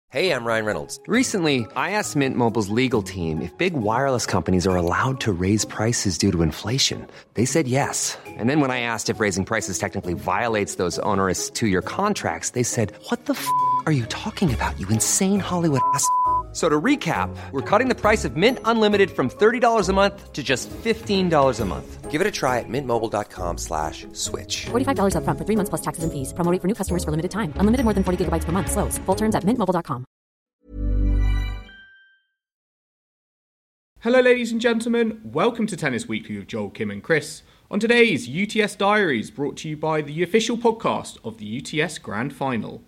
Hey, I'm Ryan Reynolds. Recently, I asked Mint Mobile's legal team if big wireless companies are allowed to raise prices due to inflation. They said yes. And then when I asked if raising prices technically violates those onerous two-year contracts, they said, "What the f*** are you talking about, you insane Hollywood ass?" So to recap, we're cutting the price of Mint Unlimited from $30 a month to just $15 a month. Give it a try at mintmobile.com/switch. $45 up front for 3 months plus taxes and fees. Promo rate for new customers for limited time. Unlimited more than 40 gigabytes per month. Slows full terms at mintmobile.com. Hello ladies and gentlemen, welcome to Tennis Weekly with Joel, Kim and Chris. On today's UTS Diaries, brought to you by the official podcast of the UTS Grand Final.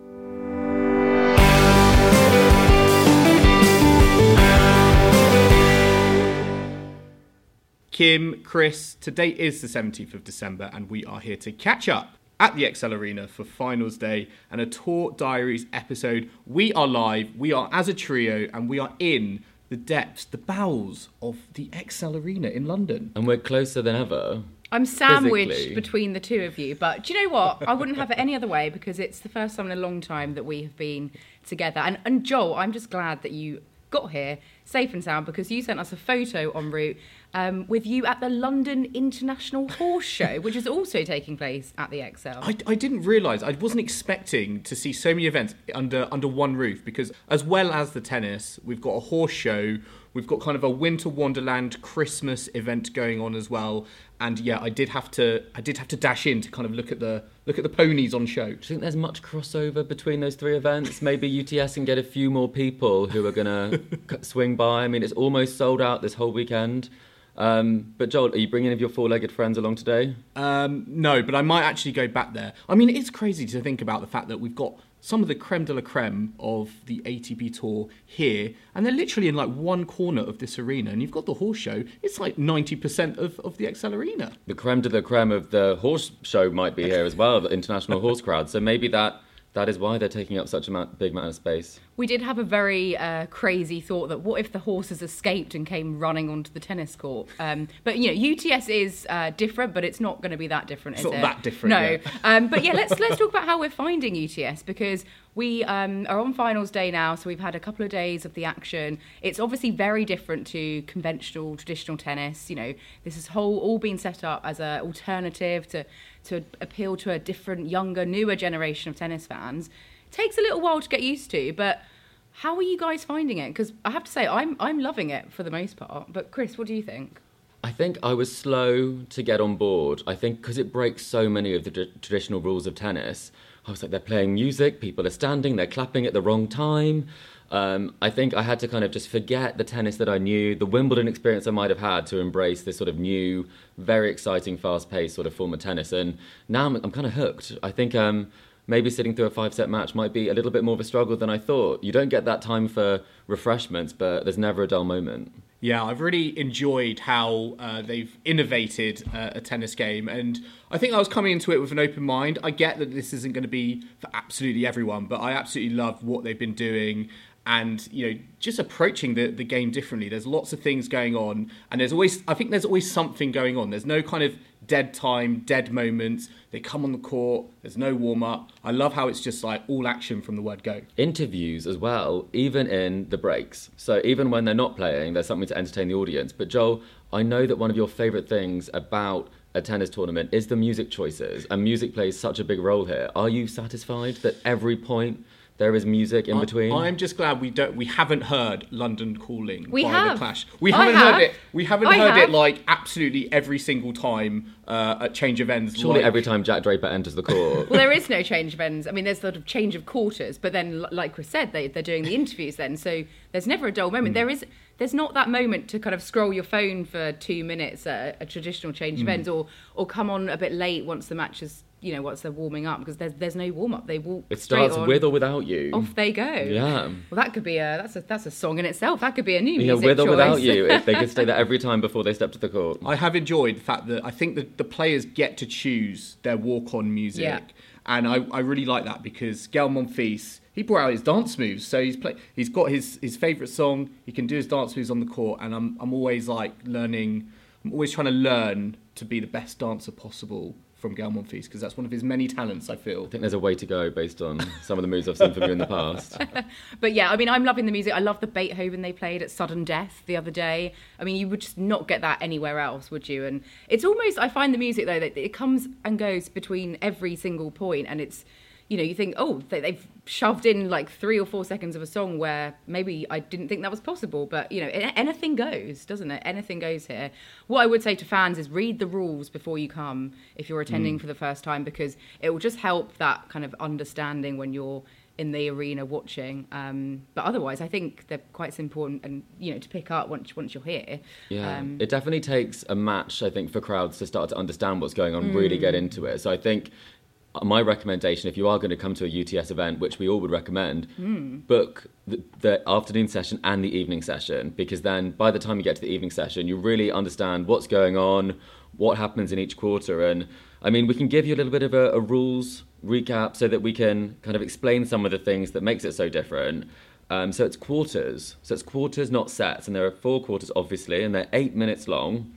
Kim, Chris, today is the 17th of December and we are here to catch up at the ExCeL Arena for Finals Day and a Tour Diaries episode. We are live, we are as a trio, and we are in the depths, the bowels of the ExCeL Arena in London. And we're closer than ever. I'm sandwiched physically between the two of you, but do you know what? I wouldn't have it any other way because it's the first time in a long time that we have been together. And Joel, I'm just glad that you got here safe and sound because you sent us a photo en route with you at the London International Horse Show, which is also taking place at the ExCeL. I didn't realise, I wasn't expecting to see so many events under one roof because as well as the tennis, we've got a horse show, we've got kind of a Winter Wonderland Christmas event going on as well. And yeah, I did have to dash in to kind of look at the ponies on show. Do you think there's much crossover between those three events? Maybe UTS can get a few more people who are going to swing by. I mean, it's almost sold out this whole weekend. But Joel, are you bringing any of your four-legged friends along today? No, but I might actually go back there. I mean, it's crazy to think about the fact that we've got some of the creme de la creme of the ATP Tour here, and they're literally in like one corner of this arena, and you've got the horse show. It's like 90% of the ExCeL Arena. The creme de la creme of the horse show might be here as well, the international horse crowd. So maybe that is why they're taking up such a big amount of space. We did have a very crazy thought that what if the horses escaped and came running onto the tennis court? But, you know, UTS is different, but it's not going to be that different, is it? It's not that different, No. yeah. But yeah, let's talk about how we're finding UTS because we are on finals day now, so we've had a couple of days of the action. It's obviously very different to conventional, traditional tennis. You know, this is all been set up as an alternative to appeal to a different, younger, newer generation of tennis fans. It takes a little while to get used to, but how are you guys finding it? Because I have to say, I'm loving it for the most part. But Chris, what do you think? I think I was slow to get on board. I think because it breaks so many of the traditional rules of tennis. I was like, they're playing music, people are standing, they're clapping at the wrong time. I think I had to kind of just forget the tennis that I knew, the Wimbledon experience I might have had to embrace this sort of new, very exciting, fast-paced sort of form of tennis. And now I'm kind of hooked. I think maybe sitting through a 5-set match might be a little bit more of a struggle than I thought. You don't get that time for refreshments, but there's never a dull moment. Yeah, I've really enjoyed how they've innovated a tennis game, and I think I was coming into it with an open mind. I get that this isn't going to be for absolutely everyone, but I absolutely love what they've been doing and, you know, just approaching the game differently. There's lots of things going on, and I think there's always something going on. There's no kind of dead time, dead moments. They come on the court, there's no warm-up. I love how it's just like all action from the word go. Interviews as well, even in the breaks. So even when they're not playing, there's something to entertain the audience. But Joel, I know that one of your favourite things about a tennis tournament is the music choices, and music plays such a big role here. Are you satisfied that every point there is music in between? I'm just glad we haven't heard London Calling by have. The Clash. We haven't heard it. We haven't heard it like absolutely every single time at change of ends. Surely every time Jack Draper enters the court. Well, there is no change of ends. I mean, there's sort of change of quarters, but then, like Chris said, they're doing the interviews then, so there's never a dull moment. There's not that moment to kind of scroll your phone for 2 minutes at a traditional change of ends, or come on a bit late once the match is, you know, once they're warming up, because there's no warm up. They walk. It starts on, with or without you. Off they go. Yeah. Well, that could be that's a song in itself. That could be a new music music with choice. or without you. If they could stay there every time before they step to the court. I have enjoyed the fact that I think that the players get to choose their walk-on music, and I really like that because Gael Monfils, he brought out his dance moves. So he's got his favourite song. He can do his dance moves on the court, and I'm always like learning. I'm always trying to learn to be the best dancer possible from Gael Monfils, because that's one of his many talents, I feel. I think there's a way to go based on some of the moves I've seen from you in the past. But yeah, I mean, I'm loving the music. I love the Beethoven they played at Sudden Death the other day. I mean, you would just not get that anywhere else, would you? And it's almost, I find the music, though, that it comes and goes between every single point, and it's, you know, you think, oh, they've shoved in like 3 or 4 seconds of a song where maybe I didn't think that was possible. But, you know, anything goes, doesn't it? Anything goes here. What I would say to fans is read the rules before you come if you're attending for the first time, because it will just help that kind of understanding when you're in the arena watching. But otherwise, I think they're quite simple and you know, to pick up once you're here. Yeah, it definitely takes a match, I think, for crowds to start to understand what's going on, really get into it. So I think my recommendation, if you are going to come to a UTS event, which we all would recommend, book the afternoon session and the evening session, because then by the time you get to the evening session, you really understand what's going on, what happens in each quarter. And I mean, we can give you a little bit of a rules recap so that we can kind of explain some of the things that makes it so different. So it's quarters. So it's quarters, not sets. And there are 4 quarters, obviously, and they're 8 minutes long.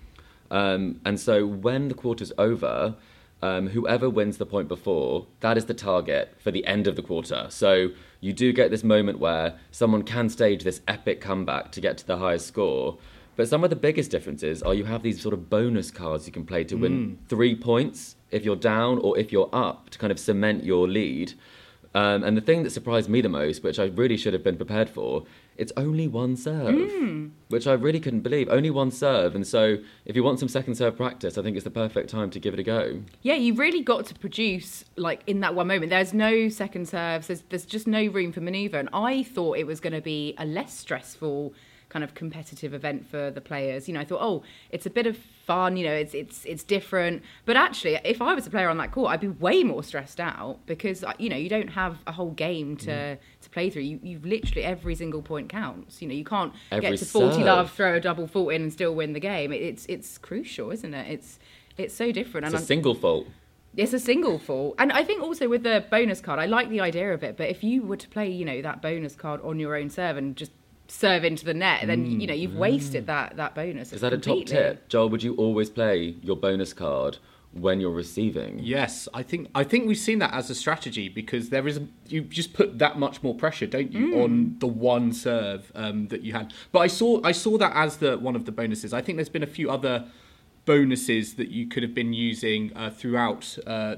And so when the quarter's over, whoever wins the point before, that is the target for the end of the quarter. So you do get this moment where someone can stage this epic comeback to get to the highest score. But some of the biggest differences are you have these sort of bonus cards you can play to win 3 points if you're down or if you're up, to kind of cement your lead. And the thing that surprised me the most, which I really should have been prepared for, it's only 1 serve, which I really couldn't believe. Only 1 serve. And so if you want some second serve practice, I think it's the perfect time to give it a go. Yeah, you really got to produce, like, in that one moment. There's no second serves. There's just no room for manoeuvre. And I thought it was going to be a less stressful kind of competitive event for the players. You know, I thought, oh, it's a bit of fun, you know, it's different. But actually, if I was a player on that court, I'd be way more stressed out because, you know, you don't have a whole game to play through. You've literally, every single point counts. You know, you can't get to 40 love, throw a double fault in and still win the game. It's crucial, isn't it? It's so different. It's a single fault. It's a single fault. And I think also with the bonus card, I like the idea of it, but if you were to play, you know, that bonus card on your own serve and just serve into the net, then you know you've wasted that bonus. Is that completely a top tip, Joel? Would you always play your bonus card when you're receiving? Yes, I think we've seen that as a strategy, because you just put that much more pressure, don't you, on the one serve that you had. But I saw that as one of the bonuses. I think there's been a few other bonuses that you could have been using throughout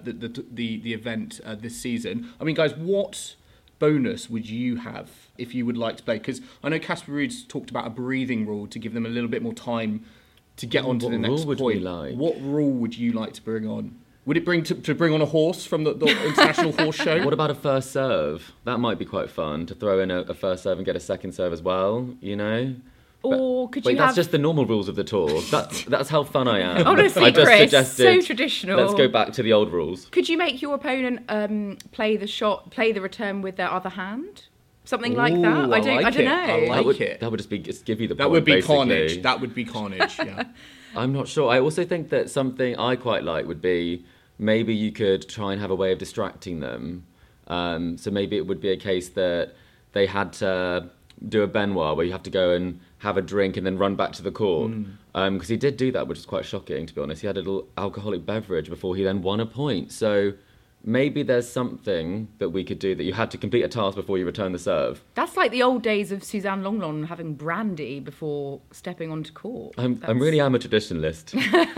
the event this season. I mean, guys, what bonus would you have if you would like to play? Because I know Casper Ruud's talked about a breathing rule to give them a little bit more time to get on to the next point. What rule would you like to bring on? Would it bring to bring on a horse from the International Horse Show? What about a first serve? That might be quite fun, to throw in a first serve and get a second serve as well, you know? Or could you Wait, that's just the normal rules of the tour. That's how fun I am. Honestly, I just Chris, suggested, so traditional. Let's go back to the old rules. Could you make your opponent play the return with their other hand? Something like that? I don't know. That would just give you the point, That would be basically. carnage. That would be carnage, yeah. I'm not sure. I also think that something I quite like would be maybe you could try and have a way of distracting them. So maybe it would be a case that they had to do a Benoit where you have to go and have a drink and then run back to the court. Because he did do that, which is quite shocking, to be honest. He had a little alcoholic beverage before he then won a point. So maybe there's something that we could do that you had to complete a task before you return the serve. That's like the old days of Suzanne Longlon having brandy before stepping onto court. I really am a traditionalist.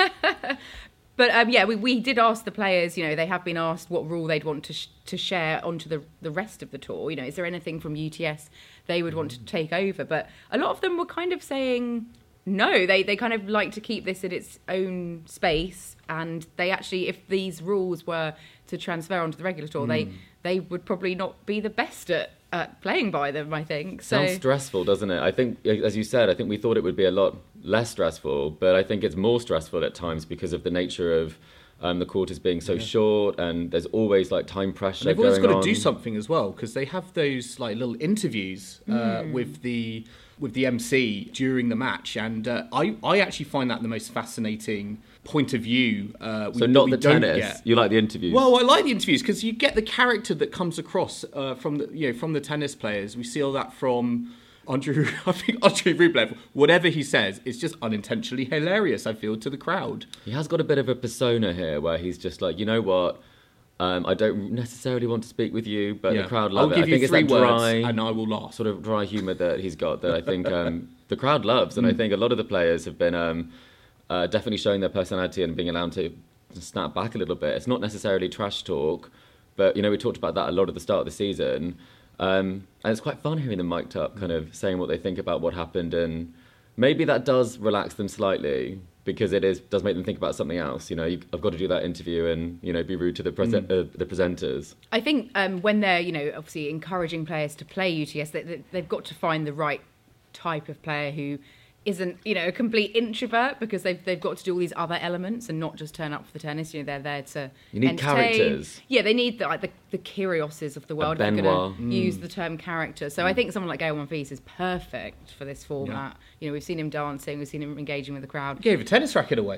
But yeah, we did ask the players, you know, they have been asked what rule they'd want to share onto the rest of the tour. You know, is there anything from UTS they would want to take over? But a lot of them were kind of saying no, they kind of like to keep this in its own space. And they actually, if these rules were to transfer onto the regular tour, they would probably not be the best at playing by them, I think. Sounds stressful, doesn't it? I think, as you said, I think we thought it would be a lot less stressful, but I think it's more stressful at times because of the nature of the quarters being so short, and there's always like time pressure going on. They've always got to do something as well, because they have those like little interviews with the MC during the match, and I actually find that the most fascinating point of view. So not the tennis. You like the interviews? Well, I like the interviews because you get the character that comes across from the tennis players. We see all that from I think Andrei Rublev, whatever he says, is just unintentionally hilarious, I feel, to the crowd. He has got a bit of a persona here where he's just like, you know what? I don't necessarily want to speak with you, but the crowd love it. I'll I give think you it's 3 that words dry, and I will laugh. sort of dry humour that he's got that I think the crowd loves. And I think a lot of the players have been definitely showing their personality and being allowed to snap back a little bit. It's not necessarily trash talk, but, we talked about that a lot at the start of the season. And it's quite fun hearing them mic'd up, kind of saying what they think about what happened. And maybe that does relax them slightly, because does make them think about something else. I've got to do that interview and, be rude to the presenters. I think when they're, obviously encouraging players to play UTS, they've got to find the right type of player who isn't, a complete introvert, because they've got to do all these other elements and not just turn up for the tennis. They're there to You need entertain. characters. Yeah, they need the Kyrgioses of the world. They're going to use the term character. So I think someone like Gaël Monfils is perfect for this format. Yeah. We've seen him dancing, we've seen him engaging with the crowd. He gave a tennis racket away.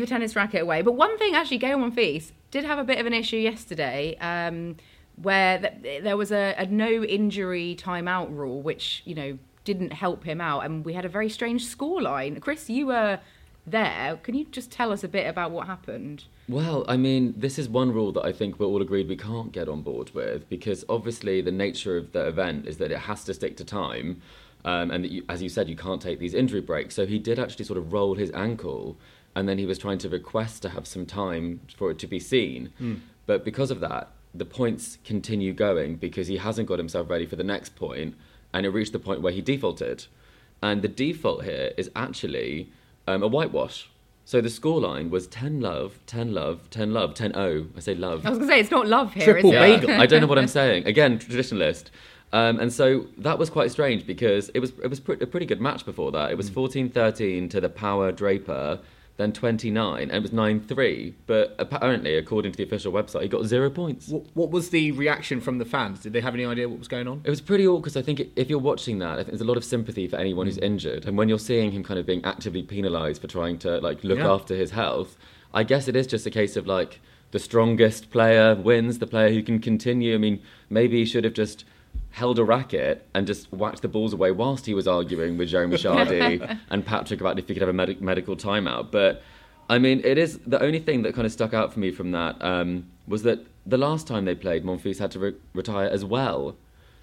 But one thing, actually, Gaël Monfils did have a bit of an issue yesterday, where there was a no injury timeout rule, which, didn't help him out, and we had a very strange scoreline. Chris, you were there. Can you just tell us a bit about what happened? Well, I mean, this is one rule that I think we're all agreed we can't get on board with, because obviously the nature of the event is that it has to stick to time, and that as you said, you can't take these injury breaks. So he did actually sort of roll his ankle, and then he was trying to request to have some time for it to be seen. But because of that, the points continue going, because he hasn't got himself ready for the next point, and it reached the point where he defaulted. And the default here is actually a whitewash. So the scoreline was 10-love, 10-love, 10-love, 10-0. I say love. I was going to say, it's not love here, Triple is it? bagel. I don't know what I'm saying. Again, traditionalist. And so that was quite strange, because it was a pretty good match before that. It was 14-13 to the Power Draper, then 29, and it was 9-3. But apparently, according to the official website, he got 0 points. What was the reaction from the fans? Did they have any idea what was going on? It was pretty awkward, because I think if you're watching that, I think there's a lot of sympathy for anyone who's injured. And when you're seeing him kind of being actively penalised for trying to look after his health, I guess it is just a case of the strongest player wins, the player who can continue. I mean, maybe he should have just held a racket and just whacked the balls away whilst he was arguing with Jeremy Chardy and Patrick about if he could have a medical timeout. But, I mean, it is the only thing that kind of stuck out for me from that was that the last time they played, Monfils had to retire as well.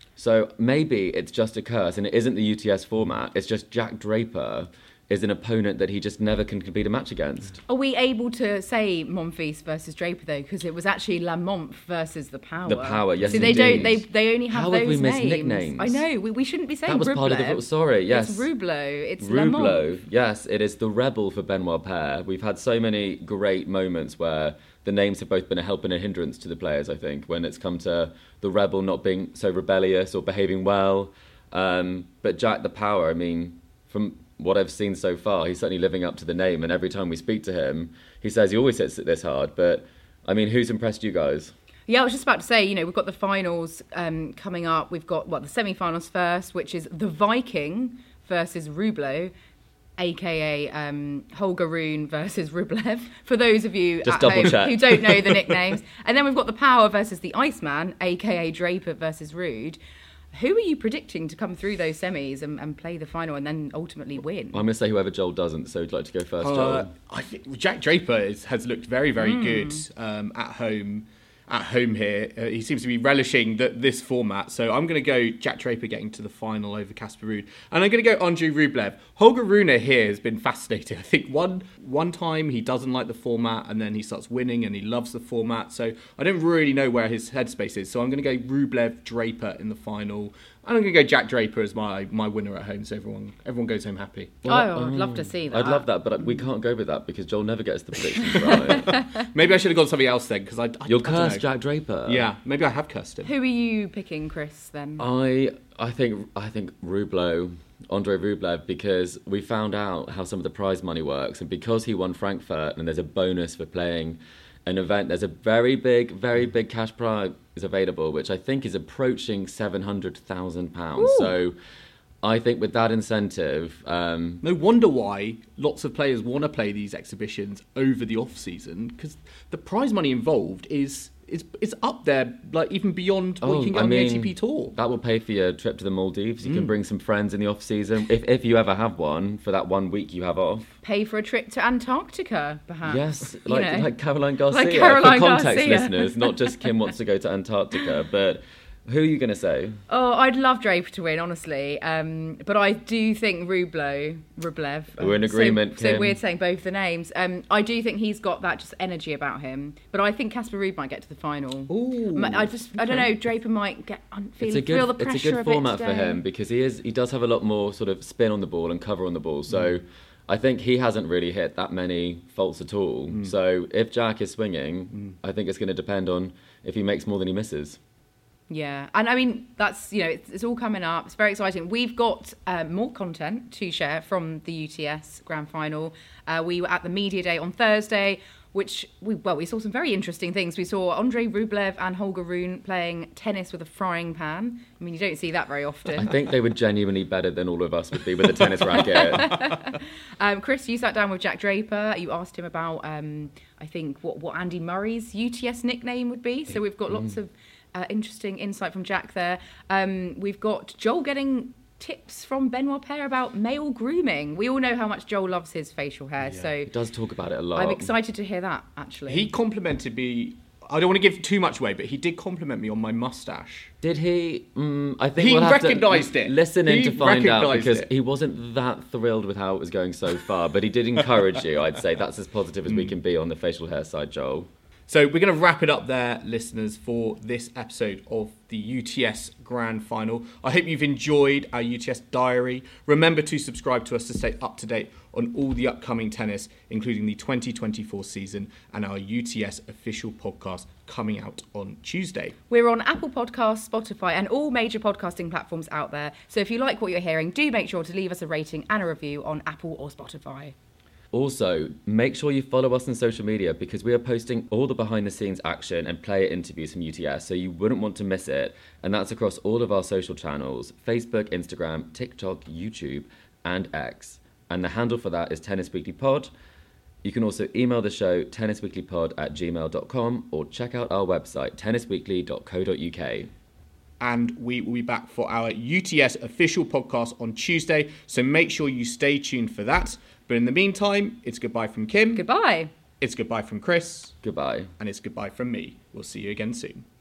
So maybe it's just a curse, and it isn't the UTS format. It's just Jack Draper is an opponent that he just never can complete a match against. Are we able to say Monfils versus Draper, though? Because it was actually La Monf versus The Power. The Power, yes, so they indeed. they only have How those have we missed names. nicknames? I know, we shouldn't be saying That was Rublev. part of the... Sorry, yes. It's Rublev, it's La Monf. Rublev, yes, it is the rebel for Benoit Paire. We've had so many great moments where the names have both been a help and a hindrance to the players, I think, when it's come to the rebel not being so rebellious or behaving well. But Jack the Power, I mean, from what I've seen so far, he's certainly living up to the name, and every time we speak to him, he says he always hits it this hard. But, I mean, who's impressed you guys? Yeah, I was just about to say, we've got the finals coming up. We've got, the semi-finals first, which is the Viking versus Rublev, a.k.a. Holger Rune versus Rublev, for those of you just at home check. who don't know the nicknames. And then we've got the Power versus the Iceman, a.k.a. Draper versus Ruud. Who are you predicting to come through those semis and play the final and then ultimately win? I'm going to say whoever Joel doesn't, so I'd like to go first, Joel. I think Jack Draper has looked very, very good at home here. He seems to be relishing this format. So I'm going to go Jack Draper getting to the final over Casper Ruud. And I'm going to go Andrei Rublev. Holger Rune here has been fascinating. I think one time he doesn't like the format, and then he starts winning and he loves the format. So I don't really know where his headspace is. So I'm going to go Rublev, Draper in the final. And I'm going to go Jack Draper as my winner at home, so everyone goes home happy. Well, I'd love to see that. I'd love that, but we can't go with that because Joel never gets the predictions right. Maybe I should have gone something else then, because You'll curse Jack Draper. Yeah, maybe I have cursed him. Who are you picking, Chris, then? I think Rublev, Andrei Rublev, because we found out how some of the prize money works, and because he won Frankfurt and there's a bonus for playing an event, there's a very big cash prize available, which I think is approaching £700,000. So I think with that incentive... no wonder why lots of players want to play these exhibitions over the off-season, because the prize money involved is it's up there, like even beyond what you can get on the ATP Tour. That will pay for your trip to the Maldives. You can bring some friends in the off season, if you ever have one, for that 1 week you have off. Pay for a trip to Antarctica, perhaps. Yes, like Caroline Garcia. Like Caroline for context, Garcia. listeners, not just Kim wants to go to Antarctica, but who are you going to say? Oh, I'd love Draper to win, honestly. But I do think Rublev. We're in agreement, So Kim. weird saying both the names. I do think he's got that just energy about him. But I think Casper Ruud might get to the final. Ooh, I don't know. Draper might feel the pressure it's a good a format bit for today. him because he does have a lot more sort of spin on the ball and cover on the ball. So I think he hasn't really hit that many faults at all. So if Jack is swinging, I think it's going to depend on if he makes more than he misses. Yeah, and I mean, that's, it's all coming up. It's very exciting. We've got more content to share from the UTS Grand Final. We were at the Media Day on Thursday, which we saw some very interesting things. We saw Andrei Rublev and Holger Rune playing tennis with a frying pan. I mean, you don't see that very often. I think they were genuinely better than all of us would be with a tennis racket. Chris, you sat down with Jack Draper. You asked him about, I think, what Andy Murray's UTS nickname would be. So we've got lots of interesting insight from Jack there. We've got Joel getting tips from Benoit Paire about male grooming. We all know how much Joel loves his facial hair, so He does talk about it a lot. I'm excited to hear that, actually. he complimented me. I don't want to give too much away, but he did compliment me on my mustache. Did he? I think He we'll have recognised to it. listen in He to find out recognised because it. he wasn't that thrilled with how it was going so far, but he did encourage you. I'd say that's as positive as we can be on the facial hair side, Joel. So we're going to wrap it up there, listeners, for this episode of the UTS Grand Final. I hope you've enjoyed our UTS diary. Remember to subscribe to us to stay up to date on all the upcoming tennis, including the 2024 season and our UTS official podcast coming out on Tuesday. We're on Apple Podcasts, Spotify, and all major podcasting platforms out there. So if you like what you're hearing, do make sure to leave us a rating and a review on Apple or Spotify. Also, make sure you follow us on social media because we are posting all the behind-the-scenes action and player interviews from UTS, so you wouldn't want to miss it. And that's across all of our social channels, Facebook, Instagram, TikTok, YouTube, and X. And the handle for that is Tennis Weekly Pod. You can also email the show, tennisweeklypod@gmail.com, or check out our website, tennisweekly.co.uk. And we will be back for our UTS official podcast on Tuesday, so make sure you stay tuned for that. But in the meantime, it's goodbye from Kim. Goodbye. It's goodbye from Chris. Goodbye. And it's goodbye from me. We'll see you again soon.